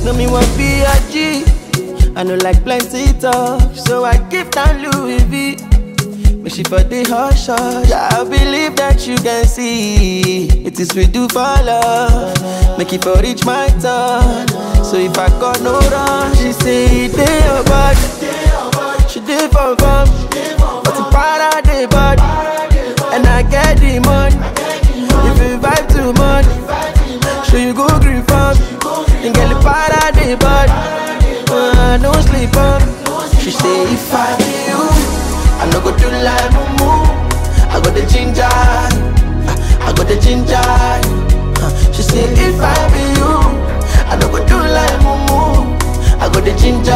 No me want be a G. I know like plenty talk, so I give down Louis V. But she for the hush hush. I believe that you can see it is we do for love. Make it for reach my turn. So if I got no run, she say it dey your body. She did for fun, but the para dey body, and I get the money. If you vibe too much, so you go green farm and get the para dey body. No sleep on. She say if I be you, I no go do like mumu. I got the ginger, I got the ginger. She say if I be you, I no go do like mumu. I got the ginger,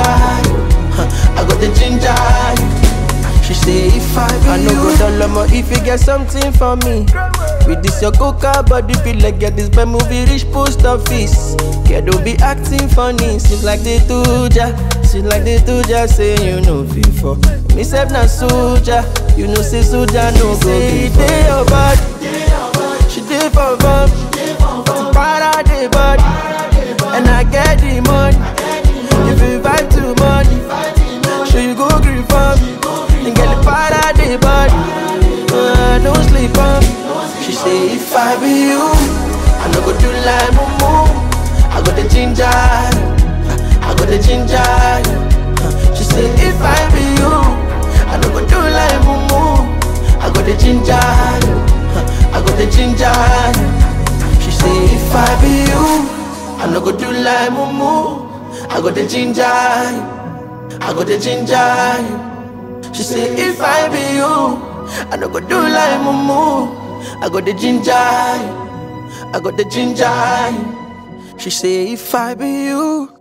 I got the ginger. She say if I be you, I no go down low if you get something for me. With this your coca body feel like get this bad movie reach post office. Yeah, don't be acting funny. Seems like they do ya. Seems like they do ya. Say you know before. Me self na soldier. You know say soldier no go be. Dey your body. She dey for fun. But para dey body. And I get the money. If you vibe too much, so you go green farm and get the para dey body. Don't sleep on. She say if I be you, I no go do like mumu. I got the ginger, I got the ginger. She say if I be you, I no go do like mumu. I got the ginger, I got the ginger. She say if I be you, I no go do like mumu. I got the ginger, I got the ginger. She say if I be you, I no go do like mumu. I got the ginger, I got the ginger. She say if I be you,